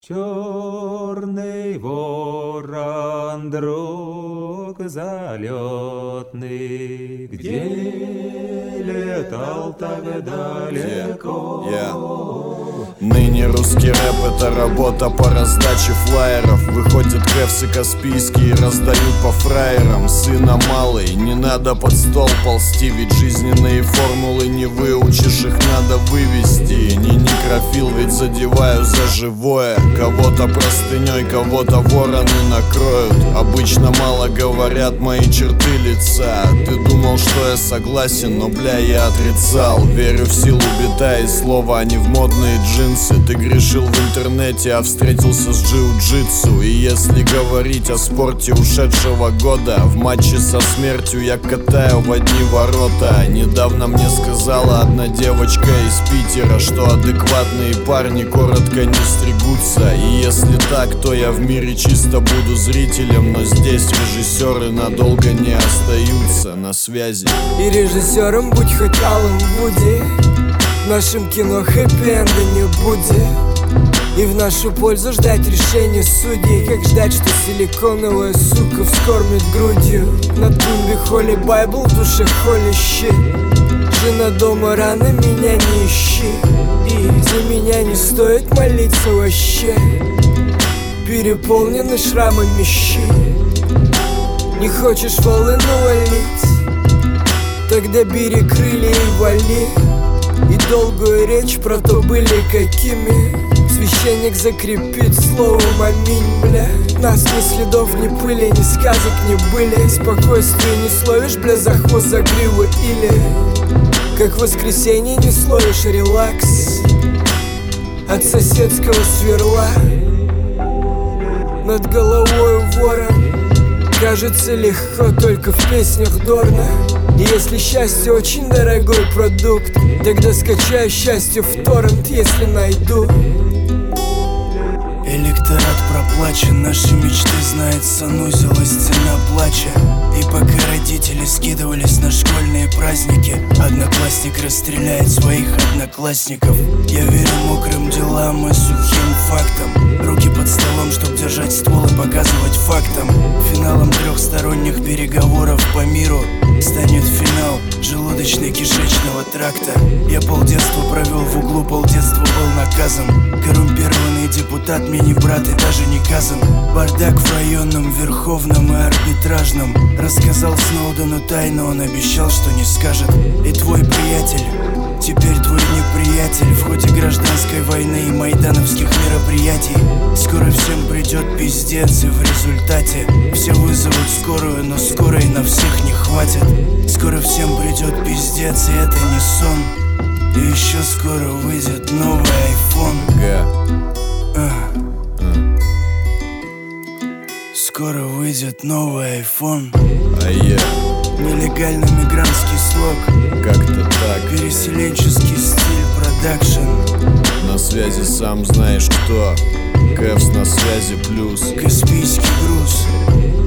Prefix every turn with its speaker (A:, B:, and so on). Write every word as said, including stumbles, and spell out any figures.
A: Черный ворон, друг залетный, где летал так далеко?
B: Yeah. Ныне русский рэп — это работа по раздаче флаеров. Выходят кэвсы каспийские, раздают по фраерам. Сына малый, не надо под стол ползти, ведь жизненные формулы не выучишь, их надо вывести. Не некрофил, ведь задеваю за живое. Кого-то простыней, кого-то вороны накроют. Обычно мало говорят мои черты лица. Ты думал, что я согласен, но бля, я отрицал. Верю в силу бита и слова, а не в модные джинсы. Ты грешил в интернете, а встретился с джиу-джитсу. И если говорить о спорте ушедшего года, в матче со смертью я катаю в одни ворота. Недавно мне сказала одна девочка из Питера, что адекватные парни коротко не стригутся. И если так, то я в мире чисто буду зрителем, но здесь режиссеры надолго не остаются на связи.
C: И режиссером будь хоть Алан Вуди. В нашем кино хэппи-энда не будет. И в нашу пользу ждать решения судей. Как ждать, что силиконовая сука вскормит грудью. На тумбе холи байбл, в душе холи щит. Жена дома рано, меня не ищи. И за меня не стоит молиться вообще. Переполнены шрамами щи. Не хочешь волны навалить? Тогда бери крылья и вали. И долгую речь про то были какими. Священник закрепит словом аминь, бля. Нас ни следов, ни пыли, ни сказок не были. Спокойствие не словишь, бля, за хвост, за гриву. Или как в воскресенье не словишь релакс от соседского сверла. Над головой ворон кажется легко только в песнях Дорна. И если счастье очень дорогой продукт, тогда скачаю счастье в торрент, если найду.
D: Электорат проплачен, наши мечты знает санузел и стена плача. И пока родители скидывались на школьные праздники, одноклассник расстреляет своих одноклассников. Я верю мокрым делам и сухим фактам. Руки под столом, чтоб держать ствол и показывать фактам. Финалом трехсторонних переговоров по миру станет финал желудочно-кишечного тракта. Я полдетства провел в углу, полдетства был наказан. Коррумпированный депутат, мне не брат и даже не казан. Бардак в районном, верховном и арбитражном. Рассказал Сноудену тайну, он обещал, что не скажет. И твой приятель, теперь твой неприятель. В ходе гражданской войны и майдановских мероприятий скоро всем придет пиздец, и в результате все вызовут скорую, но скорой на всех не хватит. Скоро всем придет пиздец, и это не сон. И еще скоро выйдет новый айфон. uh. Скоро выйдет новый айфон.
B: А я
D: нелегальный мигрантский слог,
B: как-то так.
D: Переселенческий стиль, продакшн.
B: На связи сам знаешь кто. Кэвс на связи плюс.
D: Каспийский груз.